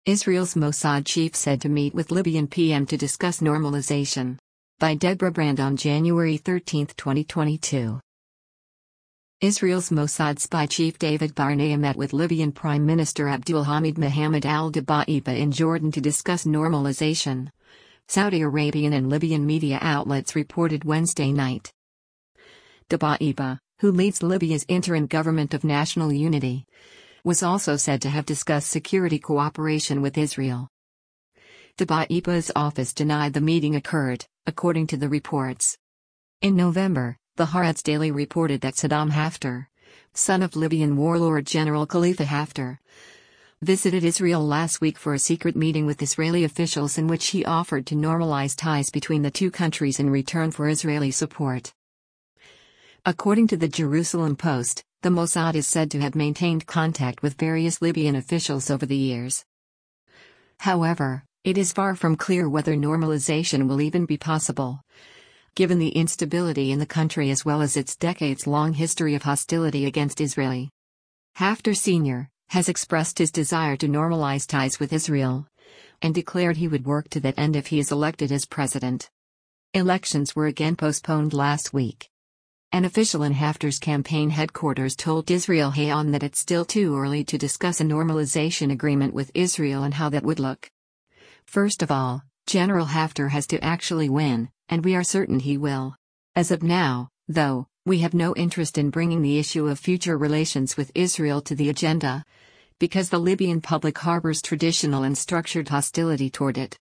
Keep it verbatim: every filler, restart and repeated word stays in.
Israel's Mossad chief said to meet with Libyan P M to discuss normalization. By Deborah Brand on January thirteenth, twenty twenty-two. Israel's Mossad spy chief David Barnea met with Libyan Prime Minister Abdulhamid Mohammed al-Dabaiba in Jordan to discuss normalization. Saudi Arabian and Libyan media outlets reported Wednesday night. Dabaiba, who leads Libya's interim government of national unity, was also said to have discussed security cooperation with Israel. Dabaiba's office denied the meeting occurred, according to the reports. In November, the Haaretz Daily reported that Saddam Haftar, son of Libyan warlord General Khalifa Haftar, visited Israel last week for a secret meeting with Israeli officials in which he offered to normalize ties between the two countries in return for Israeli support. According to the Jerusalem Post, the Mossad is said to have maintained contact with various Libyan officials over the years. However, it is far from clear whether normalization will even be possible, given the instability in the country as well as its decades-long history of hostility against Israel. Haftar Senior has expressed his desire to normalize ties with Israel, and declared he would work to that end if he is elected as president. Elections were again postponed last week. An official in Haftar's campaign headquarters told Israel Hayom that it's still too early to discuss a normalization agreement with Israel and how that would look. First of all, General Haftar has to actually win, and we are certain he will. As of now, though, we have no interest in bringing the issue of future relations with Israel to the agenda, because the Libyan public harbors traditional and structured hostility toward it.